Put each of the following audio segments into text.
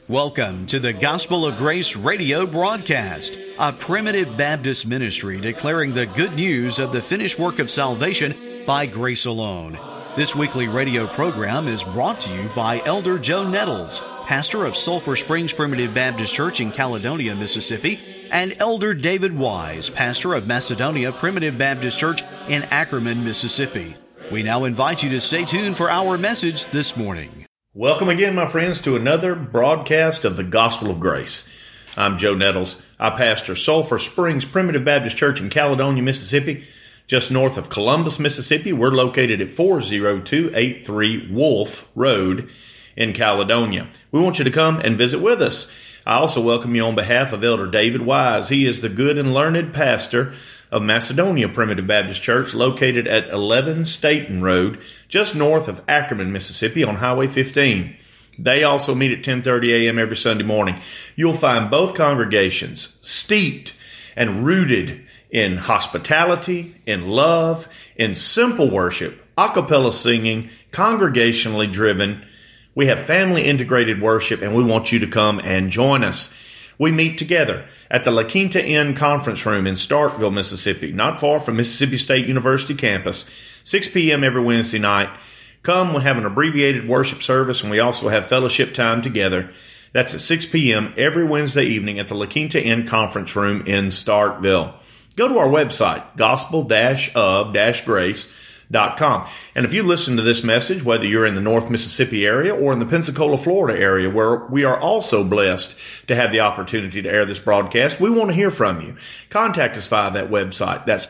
Welcome to the Gospel of Grace radio broadcast, a primitive Baptist ministry declaring the good news of the finished work of salvation by grace alone. This weekly radio program is brought to you by Elder Joe Nettles, pastor of Sulphur Springs Primitive Baptist Church in Caledonia, Mississippi, and Elder David Wise, pastor of Macedonia Primitive Baptist Church in Ackerman, Mississippi. We now invite you to stay tuned for our message this morning. Welcome again, my friends, to another broadcast of the Gospel of Grace. I'm Joe Nettles. I pastor Sulphur Springs Primitive Baptist Church in Caledonia, Mississippi, just north of Columbus, Mississippi. We're located at 40283 Wolf Road in Caledonia. We want you to come and visit with us. I also welcome you on behalf of Elder David Wise. He is the good and learned pastor of Macedonia Primitive Baptist Church, located at 11 Staten Road, just north of Ackerman, Mississippi, on Highway 15. They also meet at 10:30 a.m. every Sunday morning. You'll find both congregations steeped and rooted in hospitality, in love, in simple worship, a cappella singing, congregationally driven. We have family integrated worship, and we want you to come and join us. We meet together at the La Quinta Inn Conference Room in Starkville, Mississippi, not far from Mississippi State University campus, 6 p.m. every Wednesday night. Come, we have an abbreviated worship service, and we also have fellowship time together. That's at 6 p.m. every Wednesday evening at the La Quinta Inn Conference Room in Starkville. Go to our website, gospel-of-grace.com. And if you listen to this message, whether you're in the North Mississippi area or in the Pensacola, Florida area, where we are also blessed to have the opportunity to air this broadcast, we want to hear from you. Contact us via that website. That's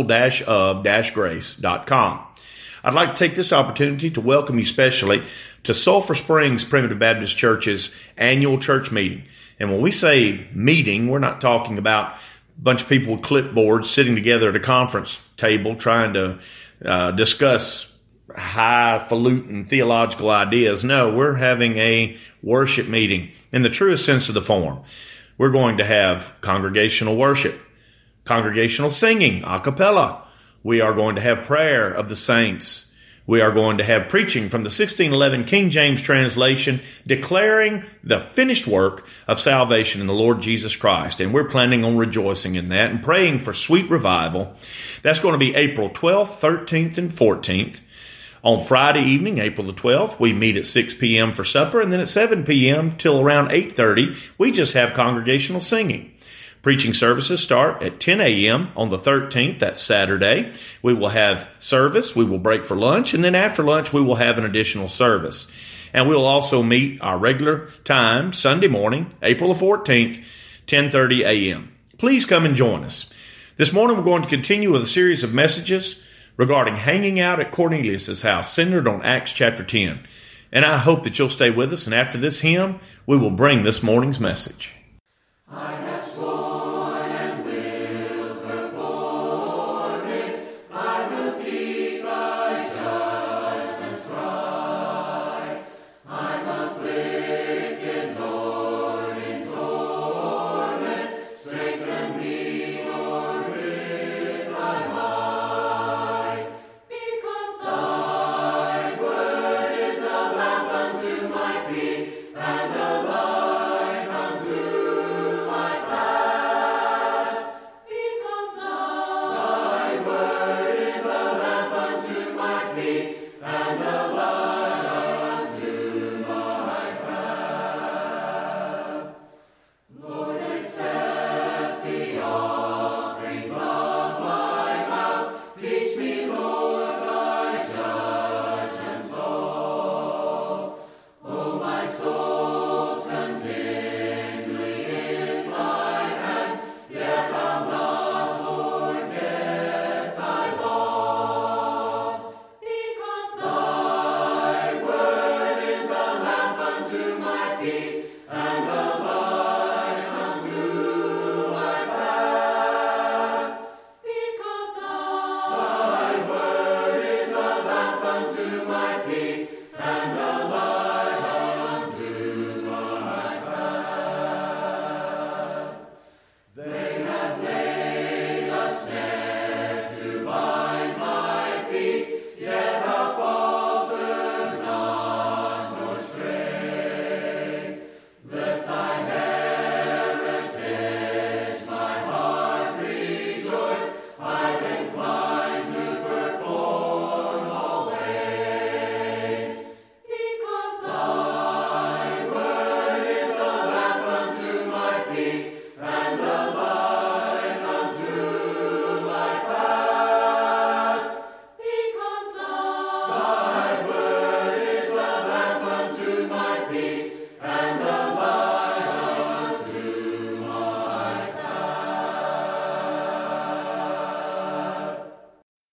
gospel-of-grace.com. I'd like to take this opportunity to welcome you specially to Sulphur Springs Primitive Baptist Church's annual church meeting. And when we say meeting, we're not talking about a bunch of people with clipboards sitting together at a conference table trying to discuss highfalutin theological ideas. No, we're having a worship meeting in the truest sense of the form. We're going to have congregational worship, congregational singing, a cappella. We are going to have prayer of the saints. We are going to have preaching from the 1611 King James translation declaring the finished work of salvation in the Lord Jesus Christ. And we're planning on rejoicing in that and praying for sweet revival. That's going to be April 12th, 13th, and 14th. On Friday evening, April the 12th, we meet at 6 p.m. for supper, and then at 7 p.m. till around 8:30, we just have congregational singing. Preaching services start at 10 a.m. on the 13th, that's Saturday. We will have service, we will break for lunch, and then after lunch we will have an additional service. And we'll also meet our regular time, Sunday morning, April the 14th, 10:30 a.m. Please come and join us. This morning we're going to continue with a series of messages regarding hanging out at Cornelius' house, centered on Acts chapter 10. And I hope that you'll stay with us, and after this hymn, we will bring this morning's message. I have sworn and will perform it. I will keep thy judgments right. I'm afflicted, Lord, in torment. Strengthen me, Lord, with thy might. Because thy word is a lamp unto my feet and a light unto my path.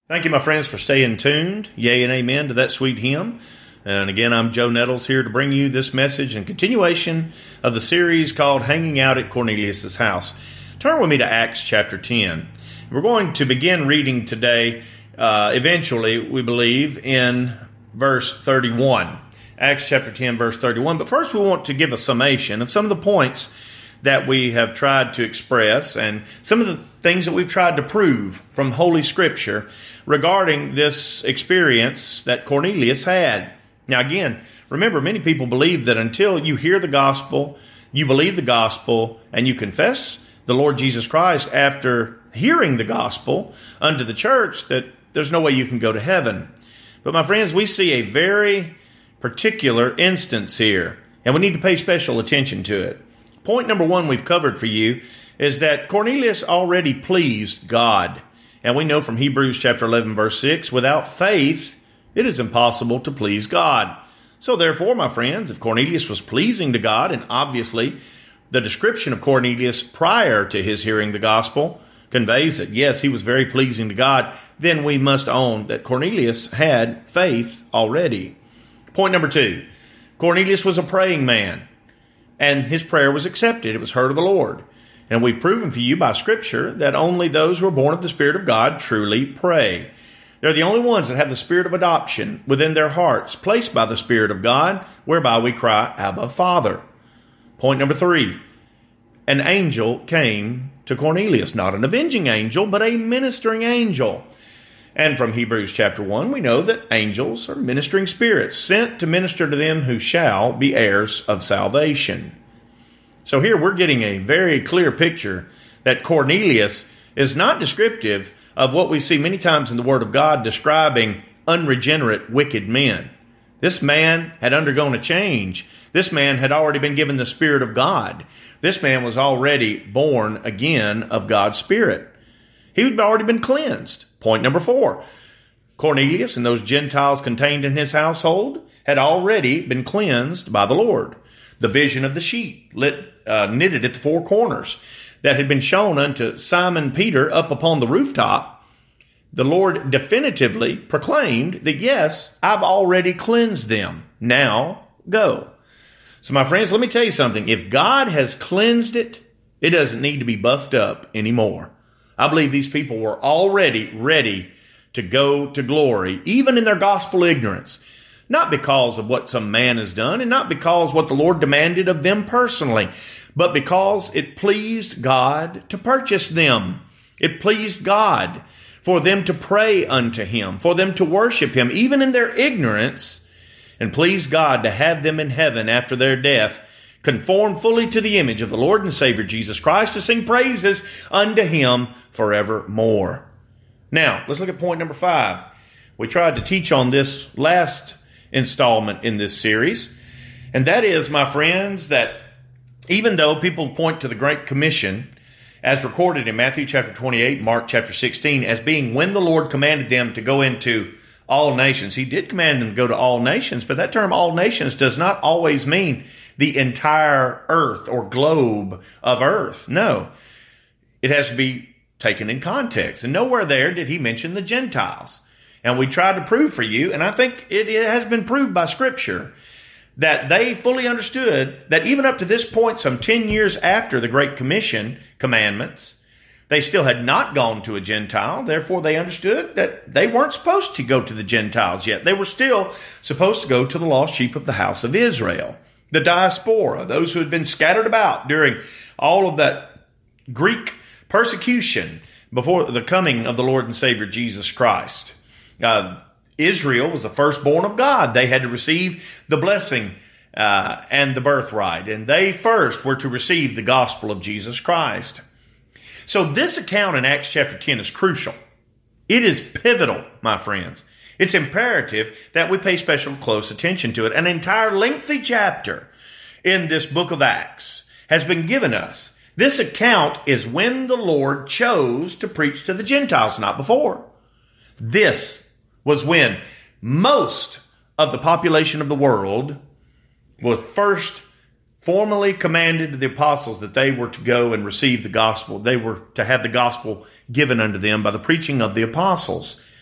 Thank you, my friends, for staying tuned. Yea and amen to that sweet hymn. And again, I'm Joe Nettles here to bring you this message in continuation of the series called Hanging Out at Cornelius' House. Turn with me to Acts chapter 10. We're going to begin reading today, eventually, we believe, in verse 31. Acts chapter 10, verse 31. But first we want to give a summation of some of the points that we have tried to express and some of the things that we've tried to prove from Holy Scripture regarding this experience that Cornelius had. Now again, remember, many people believe that until you hear the gospel, you believe the gospel, and you confess the Lord Jesus Christ after hearing the gospel unto the church, that there's no way you can go to heaven. But my friends, we see a very particular instance here, and we need to pay special attention to it. Point number one we've covered for you is that Cornelius already pleased God. And we know from Hebrews chapter 11, verse 6, without faith, it is impossible to please God. So therefore, my friends, if Cornelius was pleasing to God, and obviously the description of Cornelius prior to his hearing the gospel conveys that, yes, he was very pleasing to God, then we must own that Cornelius had faith already. Point number two, Cornelius was a praying man, and his prayer was accepted. It was heard of the Lord. And we've proven for you by Scripture that only those who are born of the Spirit of God truly pray. They're the only ones that have the spirit of adoption within their hearts, placed by the Spirit of God, whereby we cry, Abba, Father. Point number three, an angel came to Cornelius, not an avenging angel, but a ministering angel. And from Hebrews chapter 1, we know that angels are ministering spirits sent to minister to them who shall be heirs of salvation. So here we're getting a very clear picture that Cornelius is not descriptive of what we see many times in the Word of God describing unregenerate, wicked men. This man had undergone a change. This man had already been given the Spirit of God. This man was already born again of God's Spirit. He had already been cleansed. Point number four, Cornelius and those Gentiles contained in his household had already been cleansed by the Lord. The vision of the sheet knitted at the four corners that had been shown unto Simon Peter up upon the rooftop, the Lord definitively proclaimed that, yes, I've already cleansed them. Now go. So my friends, let me tell you something. If God has cleansed it, it doesn't need to be buffed up anymore. I believe these people were already ready to go to glory, even in their gospel ignorance. Not because of what some man has done, and not because what the Lord demanded of them personally, but because it pleased God to purchase them. It pleased God for them to pray unto Him, for them to worship Him, even in their ignorance, and pleased God to have them in heaven after their death, conformed fully to the image of the Lord and Savior Jesus Christ, to sing praises unto Him forevermore. Now, let's look at point number 5. We tried to teach on this last installment in this series, and that is, my friends, that even though people point to the Great Commission as recorded in Matthew chapter 28, Mark chapter 16, as being when the Lord commanded them to go into all nations, He did command them to go to all nations, but that term all nations does not always mean the entire earth or globe of earth. No, it has to be taken in context. And nowhere there did He mention the Gentiles. And we tried to prove for you, and I think it has been proved by Scripture, that they fully understood that even up to this point, some 10 years after the Great Commission commandments, they still had not gone to a Gentile. Therefore, they understood that they weren't supposed to go to the Gentiles yet. They were still supposed to go to the lost sheep of the house of Israel, the diaspora, those who had been scattered about during all of that Greek persecution before the coming of the Lord and Savior Jesus Christ. Israel was the firstborn of God. They had to receive the blessing and the birthright, and they first were to receive the gospel of Jesus Christ. So this account in Acts chapter 10 is crucial. It is pivotal, my friends. It's imperative that we pay special close attention to it. An entire lengthy chapter in this book of Acts has been given us. This account is when the Lord chose to preach to the Gentiles, not before. This was when most of the population of the world was first formally commanded to the apostles that they were to go and receive the gospel. They were to have the gospel given unto them by the preaching of the apostles.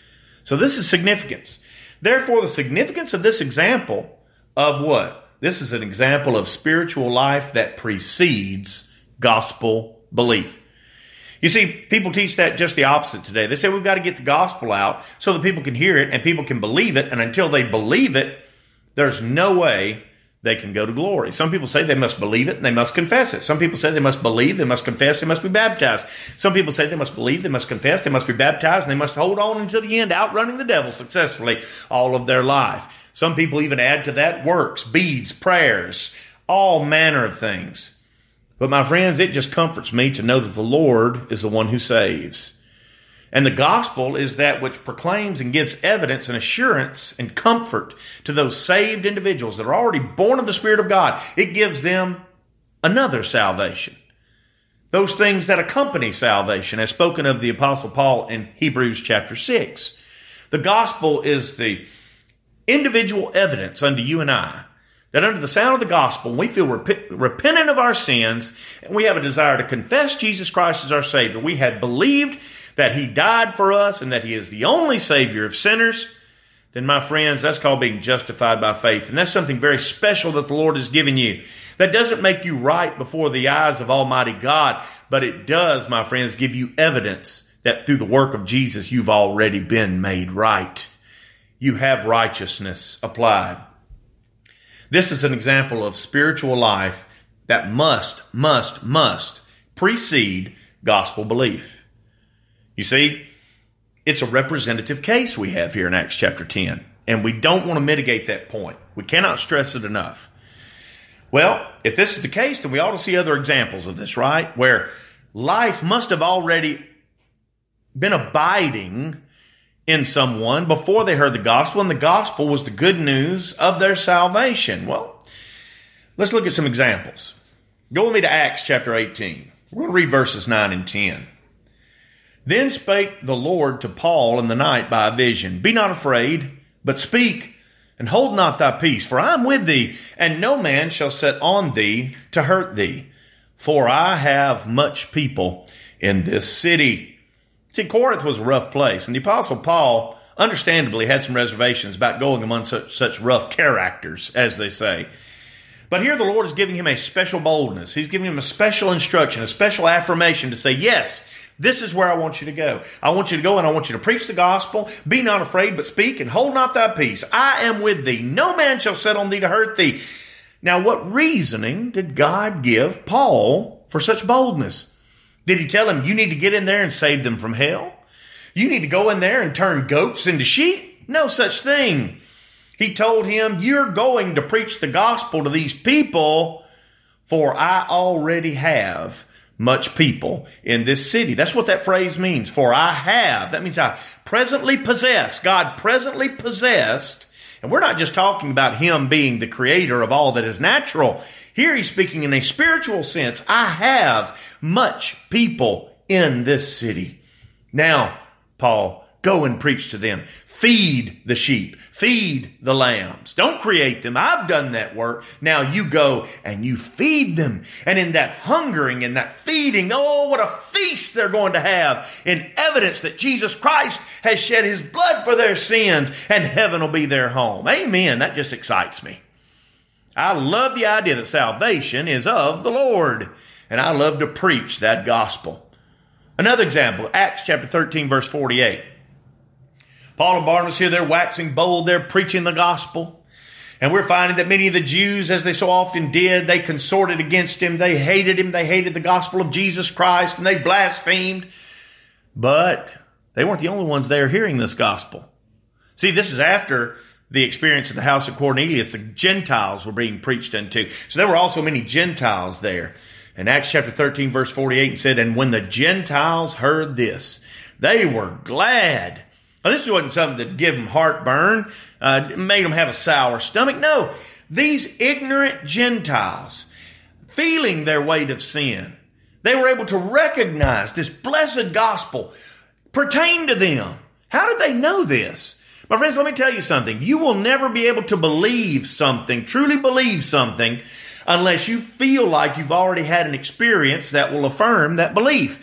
So this is significance. Therefore, the significance of this example of what? This is an example of spiritual life that precedes gospel belief. You see, people teach that just the opposite today. They say we've got to get the gospel out so that people can hear it and people can believe it. And until they believe it, there's no way they can go to glory. Some people say they must believe it and they must confess it. Some people say they must believe, they must confess, they must be baptized. Some people say they must believe, they must confess, they must be baptized, and they must hold on until the end, outrunning the devil successfully all of their life. Some people even add to that works, beads, prayers, all manner of things. But my friends, it just comforts me to know that the Lord is the one who saves. And the gospel is that which proclaims and gives evidence and assurance and comfort to those saved individuals that are already born of the Spirit of God. It gives them another salvation. Those things that accompany salvation, as spoken of the Apostle Paul in Hebrews chapter 6. The gospel is the individual evidence unto you and I that under the sound of the gospel, we feel repentant of our sins, and we have a desire to confess Jesus Christ as our Savior. We had believed that He died for us and that He is the only Savior of sinners, then my friends, that's called being justified by faith. And that's something very special that the Lord has given you. That doesn't make you right before the eyes of Almighty God, but it does, my friends, give you evidence that through the work of Jesus, you've already been made right. You have righteousness applied. This is an example of spiritual life that must precede gospel belief. You see, it's a representative case we have here in Acts chapter 10, and we don't want to mitigate that point. We cannot stress it enough. Well, if this is the case, then we ought to see other examples of this, right? Where life must have already been abiding in someone before they heard the gospel, and the gospel was the good news of their salvation. Well, let's look at some examples. Go with me to Acts chapter 18. We're going to read verses 9 and 10. Then spake the Lord to Paul in the night by a vision, Be not afraid, but speak, and hold not thy peace, for I am with thee, and no man shall set on thee to hurt thee. For I have much people in this city. See, Corinth was a rough place, and the Apostle Paul understandably had some reservations about going among such rough characters, as they say. But here the Lord is giving him a special boldness. He's giving him a special instruction, a special affirmation to say, yes, this is where I want you to go. I want you to go and I want you to preach the gospel. Be not afraid, but speak, and hold not thy peace. I am with thee. No man shall set on thee to hurt thee. Now, what reasoning did God give Paul for such boldness? Did he tell him, you need to get in there and save them from hell? You need to go in there and turn goats into sheep? No such thing. He told him, you're going to preach the gospel to these people, for I already have much people in this city. That's what that phrase means. For I have. That means I presently possess. God presently possessed. And we're not just talking about Him being the creator of all that is natural. Here He's speaking in a spiritual sense. I have much people in this city. Now, Paul, go and preach to them. Feed the sheep. Feed the lambs. Don't create them. I've done that work. Now you go and you feed them. And in that hungering and that feeding, oh, what a feast they're going to have in evidence that Jesus Christ has shed His blood for their sins, and heaven will be their home. Amen. That just excites me. I love the idea that salvation is of the Lord, and I love to preach that gospel. Another example, Acts chapter 13, verse 48. Paul and Barnabas here, they're waxing bold, they're preaching the gospel. And we're finding that many of the Jews, as they so often did, they consorted against him, they hated the gospel of Jesus Christ, and they blasphemed. But they weren't the only ones there hearing this gospel. See, this is after the experience of the house of Cornelius. The Gentiles were being preached unto. So there were also many Gentiles there. And Acts chapter 13, verse 48 said, And when the Gentiles heard this, they were glad. Now, this wasn't something that gave them heartburn, made them have a sour stomach. No, these ignorant Gentiles, feeling their weight of sin, they were able to recognize this blessed gospel pertained to them. How did they know this? My friends, let me tell you something. You will never be able to believe something, truly believe something, unless you feel like you've already had an experience that will affirm that belief.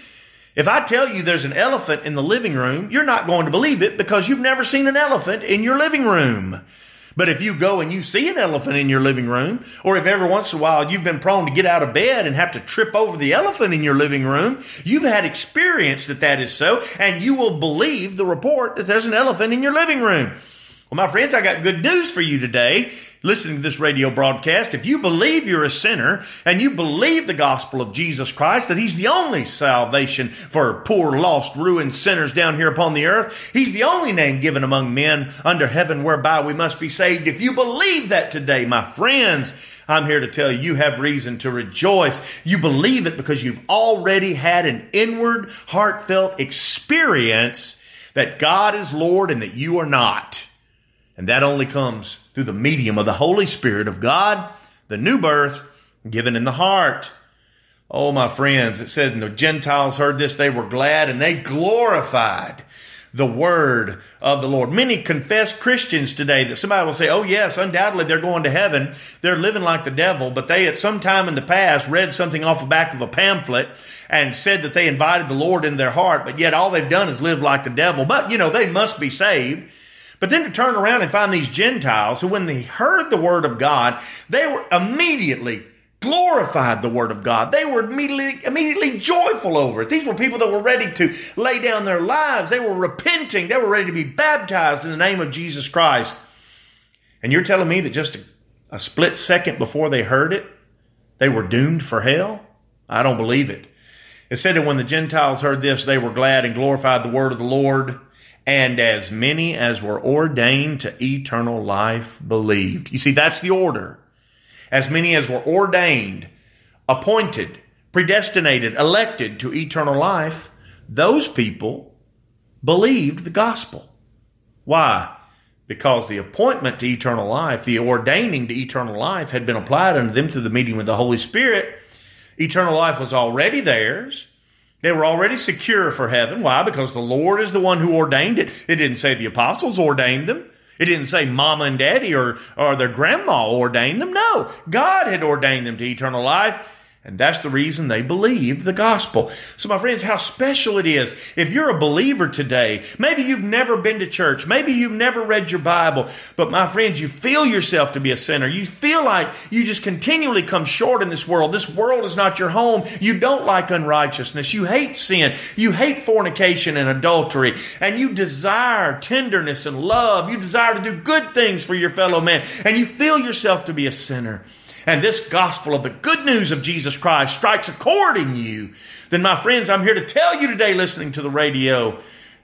If I tell you there's an elephant in the living room, you're not going to believe it because you've never seen an elephant in your living room. But if you go and you see an elephant in your living room, or if every once in a while you've been prone to get out of bed and have to trip over the elephant in your living room, you've had experience that is so, and you will believe the report that there's an elephant in your living room. Well, my friends, I got good news for you today. Listening to this radio broadcast, if you believe you're a sinner and you believe the gospel of Jesus Christ, that He's the only salvation for poor, lost, ruined sinners down here upon the earth, He's the only name given among men under heaven whereby we must be saved. If you believe that today, my friends, I'm here to tell you, you have reason to rejoice. You believe it because you've already had an inward, heartfelt experience that God is Lord and that you are not. And that only comes through the medium of the Holy Spirit of God, the new birth given in the heart. Oh, my friends, it said, and the Gentiles heard this, they were glad, and they glorified the word of the Lord. Many confess Christians today that somebody will say, oh, yes, undoubtedly they're going to heaven. They're living like the devil, but they at some time in the past read something off the back of a pamphlet and said that they invited the Lord in their heart, but yet all they've done is live like the devil. But, they must be saved. But then to turn around and find these Gentiles who, when they heard the word of God, they were immediately glorified the word of God. They were immediately joyful over it. These were people that were ready to lay down their lives. They were repenting. They were ready to be baptized in the name of Jesus Christ. And you're telling me that just a split second before they heard it, they were doomed for hell? I don't believe it. It said that when the Gentiles heard this, they were glad and glorified the word of the Lord. And as many as were ordained to eternal life believed. You see, that's the order. As many as were ordained, appointed, predestinated, elected to eternal life, those people believed the gospel. Why? Because the appointment to eternal life, the ordaining to eternal life had been applied unto them through the medium of the Holy Spirit. Eternal life was already theirs. They were already secure for heaven. Why? Because the Lord is the one who ordained it. It didn't say the apostles ordained them. It didn't say mama and daddy or their grandma ordained them. No, God had ordained them to eternal life. And that's the reason they believed the gospel. So my friends, how special it is. If you're a believer today, maybe you've never been to church. Maybe you've never read your Bible. But my friends, you feel yourself to be a sinner. You feel like you just continually come short in this world. This world is not your home. You don't like unrighteousness. You hate sin. You hate fornication and adultery. And you desire tenderness and love. You desire to do good things for your fellow man. And you feel yourself to be a sinner. And this gospel of the good news of Jesus Christ strikes a chord in you, then my friends, I'm here to tell you today, listening to the radio,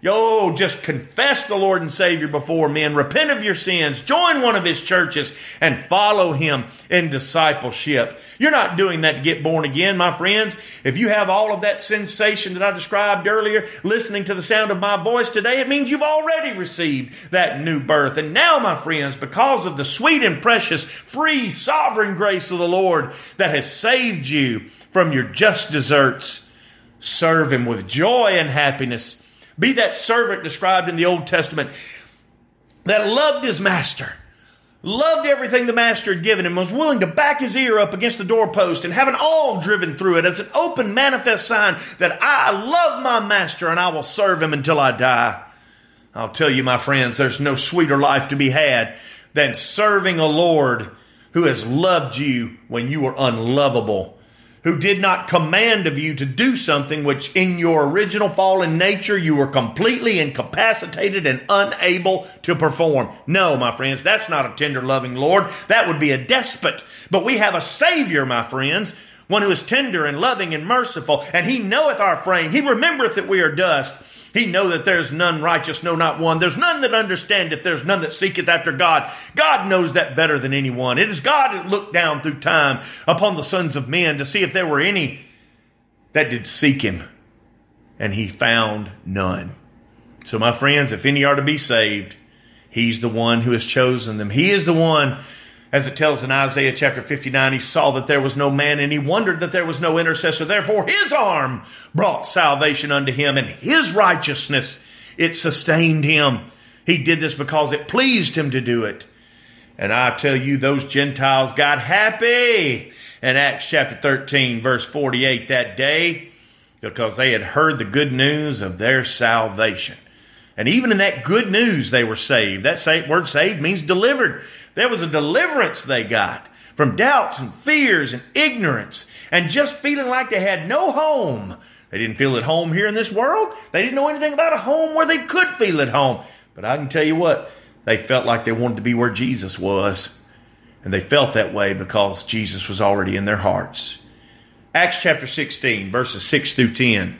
just confess the Lord and Savior before men, repent of your sins, join one of His churches, and follow Him in discipleship. You're not doing that to get born again, my friends. If you have all of that sensation that I described earlier, listening to the sound of my voice today, it means you've already received that new birth. And now, my friends, because of the sweet and precious, free, sovereign grace of the Lord that has saved you from your just deserts, serve Him with joy and happiness. Be that servant described in the Old Testament that loved his master, loved everything the master had given him, was willing to back his ear up against the doorpost and have an awl driven through it as an open manifest sign that I love my master and I will serve him until I die. I'll tell you, my friends, there's no sweeter life to be had than serving a Lord who has loved you when you were unlovable, who did not command of you to do something which in your original fallen nature you were completely incapacitated and unable to perform. No, my friends, that's not a tender, loving Lord. That would be a despot. But we have a Savior, my friends, one who is tender and loving and merciful, and He knoweth our frame. He remembereth that we are dust. He know that there's none righteous, no, not one. There's none that understandeth. There's none that seeketh after God. God knows that better than anyone. It is God that looked down through time upon the sons of men to see if there were any that did seek Him. And He found none. So my friends, if any are to be saved, He's the one who has chosen them. He is the one, as it tells in Isaiah chapter 59, He saw that there was no man and He wondered that there was no intercessor. Therefore His arm brought salvation unto Him, and His righteousness, it sustained Him. He did this because it pleased Him to do it. And I tell you, those Gentiles got happy in Acts chapter 13, verse 48 that day. because they had heard the good news of their salvation. And even in that good news, they were saved. That word saved means delivered. There was a deliverance they got from doubts and fears and ignorance and just feeling like they had no home. They didn't feel at home here in this world. They didn't know anything about a home where they could feel at home. But I can tell you what, they felt like they wanted to be where Jesus was. And they felt that way because Jesus was already in their hearts. Acts chapter 16, verses 6 through 10.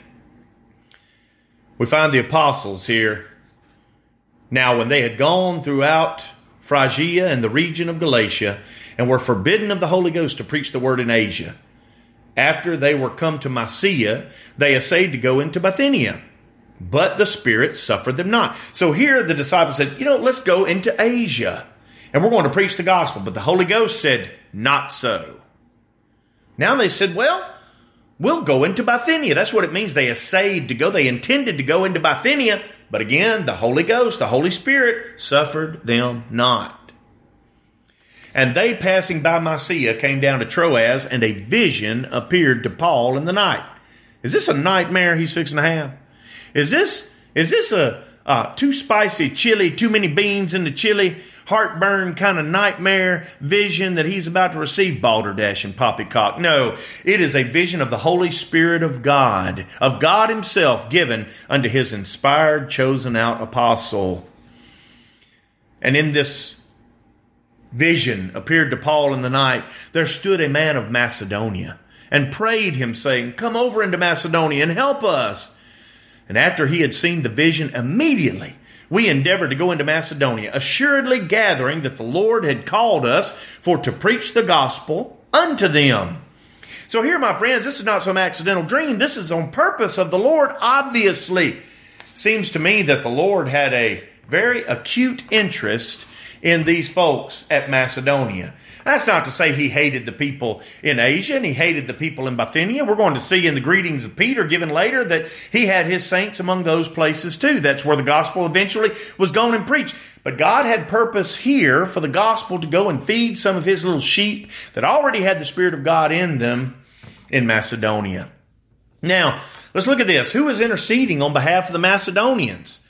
We find the apostles here. Now, when they had gone throughout Phrygia and the region of Galatia, and were forbidden of the Holy Ghost to preach the word in Asia, after they were come to Mysia, they essayed to go into Bithynia, but the Spirit suffered them not. So here the disciples said, let's go into Asia, and we're going to preach the gospel. But the Holy Ghost said, not so. Now they said, we'll go into Bithynia. That's what it means. They essayed to go. They intended to go into Bithynia. But again, the Holy Ghost, the Holy Spirit, suffered them not. And they, passing by Mysia, came down to Troas, and a vision appeared to Paul in the night. Is this a nightmare he's fixing to have? Is this a too spicy chili, too many beans in the chili, heartburn kind of nightmare vision that he's about to receive? Balderdash and poppycock. No, it is a vision of the Holy Spirit of God himself, given unto his inspired, chosen out apostle. And in this vision appeared to Paul in the night, there stood a man of Macedonia and prayed him, saying, come over into Macedonia and help us. And after he had seen the vision, immediately we endeavored to go into Macedonia, assuredly gathering that the Lord had called us for to preach the gospel unto them. So here, my friends, this is not some accidental dream. This is on purpose of the Lord, obviously. Seems to me that the Lord had a very acute interest in these folks at Macedonia. That's not to say he hated the people in Asia and he hated the people in Bithynia. We're going to see in the greetings of Peter given later that he had his saints among those places too. That's where the gospel eventually was going and preached. But God had purpose here for the gospel to go and feed some of his little sheep that already had the Spirit of God in them in Macedonia. Now, let's look at this. Who is interceding on behalf of the Macedonians?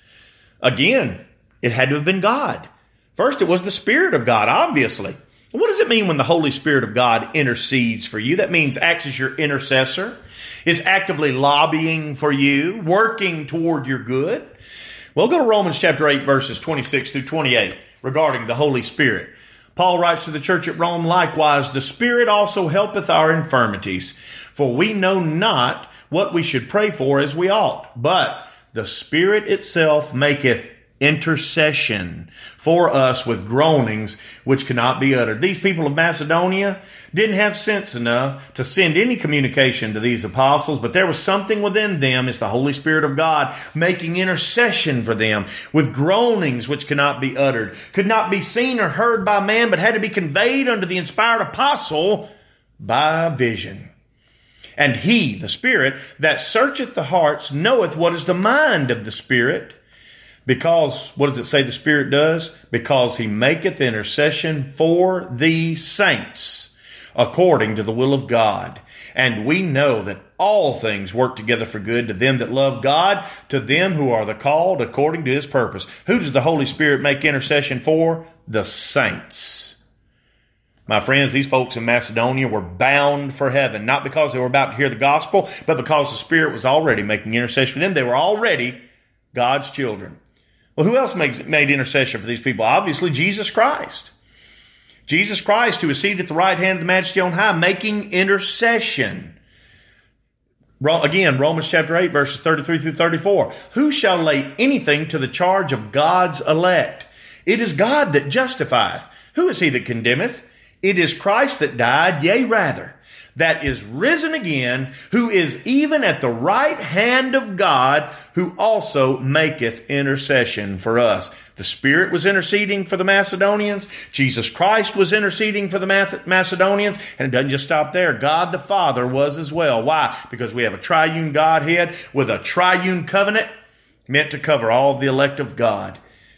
Again, it had to have been God. First, it was the Spirit of God, obviously. What does it mean when the Holy Spirit of God intercedes for you? That means acts as your intercessor, is actively lobbying for you, working toward your good. Well, go to Romans chapter 8, verses 26 through 28 regarding the Holy Spirit. Paul writes to the church at Rome, likewise, the Spirit also helpeth our infirmities, for we know not what we should pray for as we ought, but the Spirit itself maketh intercession for us with groanings which cannot be uttered. These people of Macedonia didn't have sense enough to send any communication to these apostles, but there was something within them. It's the Holy Spirit of God making intercession for them with groanings which cannot be uttered, could not be seen or heard by man, but had to be conveyed unto the inspired apostle by vision. And he, the Spirit, that searcheth the hearts, knoweth what is the mind of the Spirit. Because, what does it say the Spirit does? Because he maketh intercession for the saints, according to the will of God. And we know that all things work together for good to them that love God, to them who are the called according to his purpose. Who does the Holy Spirit make intercession for? The saints. My friends, these folks in Macedonia were bound for heaven, not because they were about to hear the gospel, but because the Spirit was already making intercession for them. They were already God's children. Well, who else made intercession for these people? Obviously, Jesus Christ. Jesus Christ, who is seated at the right hand of the Majesty on high, making intercession. Again, Romans chapter 8, verses 33 through 34. Who shall lay anything to the charge of God's elect? It is God that justifieth. Who is he that condemneth? It is Christ that died, yea, rather, that is risen again, who is even at the right hand of God, who also maketh intercession for us. The Spirit was interceding for the Macedonians. Jesus Christ was interceding for the Macedonians. And it doesn't just stop there. God the Father was as well. Why? Because we have a triune Godhead with a triune covenant meant to cover all of the elect of God.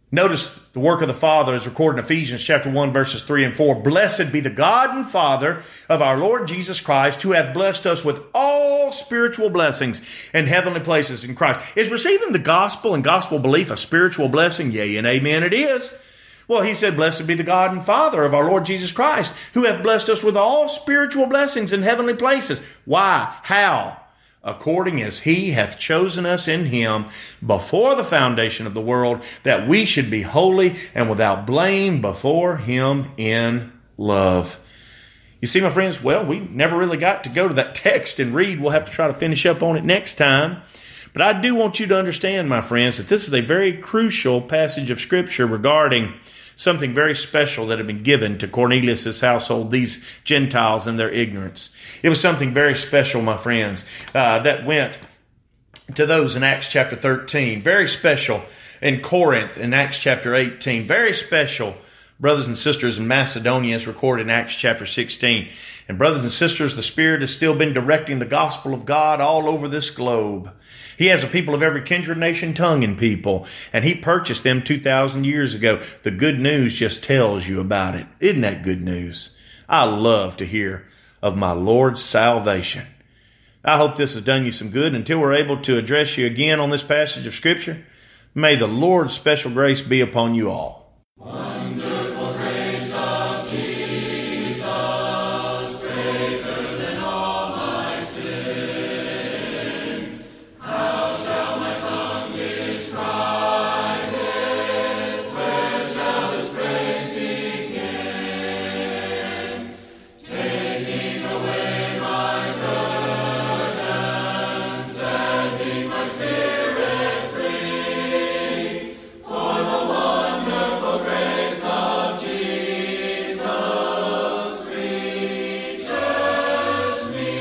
Notice the work of the Father is recorded in Ephesians chapter 1, verses 3 and 4. Blessed be the God and Father of our Lord Jesus Christ, who hath blessed us with all spiritual blessings in heavenly places in Christ. Is receiving the gospel and gospel belief a spiritual blessing? Yea and amen it is. Well, he said, blessed be the God and Father of our Lord Jesus Christ, who hath blessed us with all spiritual blessings in heavenly places. Why? How? According as he hath chosen us in him before the foundation of the world, that we should be holy and without blame before him in love. You see, my friends, well, we never really got to go to that text and read. We'll have to try to finish up on it next time. But I do want you to understand, my friends, that this is a very crucial passage of Scripture regarding something very special that had been given to Cornelius' household, these Gentiles in their ignorance. It was something very special, my friends, that went to those in Acts chapter 13. Very special in Corinth in Acts chapter 18. Very special, brothers and sisters, in Macedonia, as recorded in Acts chapter 16. And brothers and sisters, the Spirit has still been directing the gospel of God all over this globe. He has a people of every kindred, nation, tongue, and people, and He purchased them 2,000 years ago. The good news just tells you about it. Isn't that good news? I love to hear of my Lord's salvation. I hope this has done you some good. Until we're able to address you again on this passage of Scripture, may the Lord's special grace be upon you all. Wonderful grace of Jesus, greater than all my sin. How shall my tongue describe it? Where shall its praise begin? Taking away my burden, setting my spirit free. For the wonderful grace of Jesus reaches me.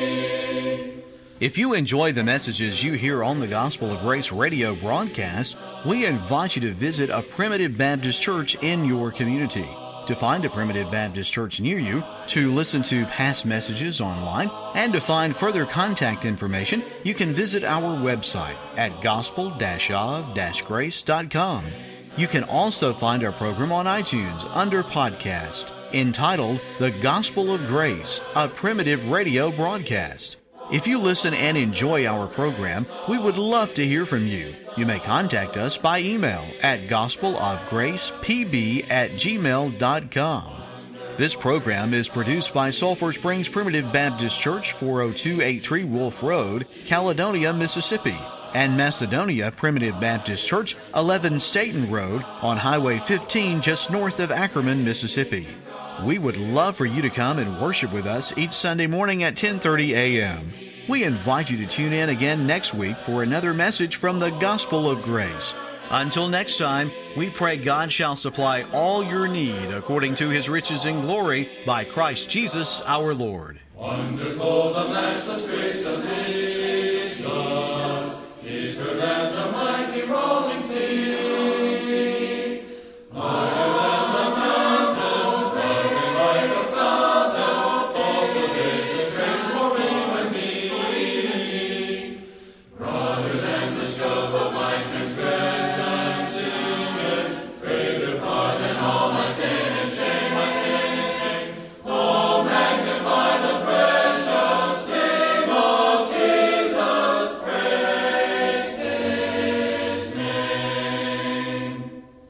If you enjoy the messages you hear on the Gospel of Grace radio broadcast, we invite you to visit a Primitive Baptist church in your community. To find a Primitive Baptist church near you, to listen to past messages online, and to find further contact information, you can visit our website at gospel-of-grace.com. You can also find our program on iTunes under podcast, entitled The Gospel of Grace, a Primitive Radio Broadcast. If you listen and enjoy our program, we would love to hear from you. You may contact us by email at gospelofgracepb@gmail.com. This program is produced by Sulphur Springs Primitive Baptist Church, 40283 Wolf Road, Caledonia, Mississippi, and Macedonia Primitive Baptist Church, 11 Staten Road on Highway 15 just north of Ackerman, Mississippi. We would love for you to come and worship with us each Sunday morning at 10:30 a.m. We invite you to tune in again next week for another message from the Gospel of Grace. Until next time, we pray God shall supply all your need according to His riches in glory by Christ Jesus our Lord. Wonderful the matchless grace of Jesus.